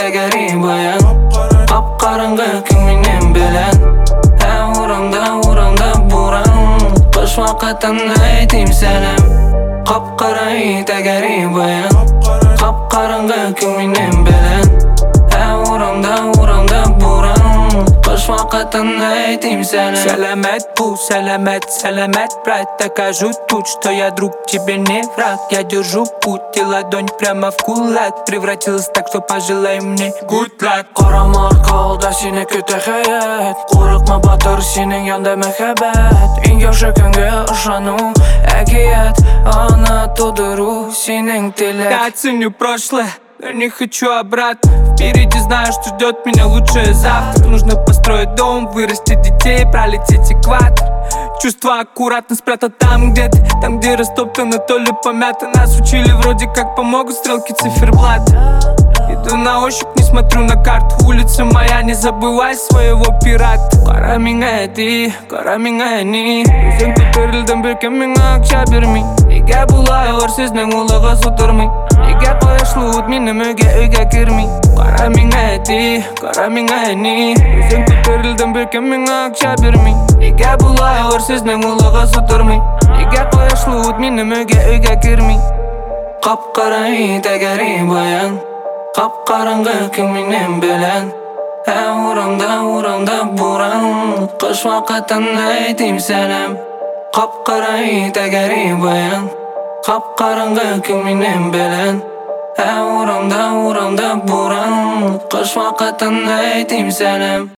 тәгәри баян. Қап-қараңғы күн менен белән, ураңда буран. Қыш вақытын әйтим сәлем. Қап-қарай тәгәри баян, қап-қараңғы күн менен белән, ураңда буран. Қыш вақытын әйтим сәлем. Сәлемет, брат, докажу тут, что я друг, тебе не враг. Я держу путь, и ладонь прямо в кулак превратилась так, что пожелай мне good luck. Қарама арқалда сені күтә хаят, қорықма батыр сенің янда мәхәббәт. Ең яхшы күнгә ышану, әкият аны тудыру сенің теләк. Я ценю прошлое, но не хочу обратно. Впереди знаю, что ждет меня лучшее завтра. Нужно построить дом, вырастить детей, пролететь экватор. Чувства аккуратно спрятать там, где ты, там, где растоптано, то ли помято. Нас учили вроде как помогут стрелки циферблата. Иду на ощупь, не смотрю на карту. Улица моя, не забывай своего пирата. Қара миңа әти, қара миңа әни. Өзің көтерілдің бәлкім миңа ақша бермей. Неге бұлай ор сезнің улығы судырмай? Неге қойшылы от мені үйге кірмей? Қара миңа әти, қара миңа әни. Өзің көтерілдің бәлкім миңа ақша бермей. Неге бұлай ор сезнің улығы судырмай? Неге қойшылы от мені үйге кірмей? Қап-қарай тәгәри баян, қап-қараңғы күн менен белән, ураңда буран. Қыш вақытын әйтим сәлем. Қап-қарай тәгәри баян, қап-қараңғы күн менен белән, ураңда буран. Қыш вақытын әйтим сәлем.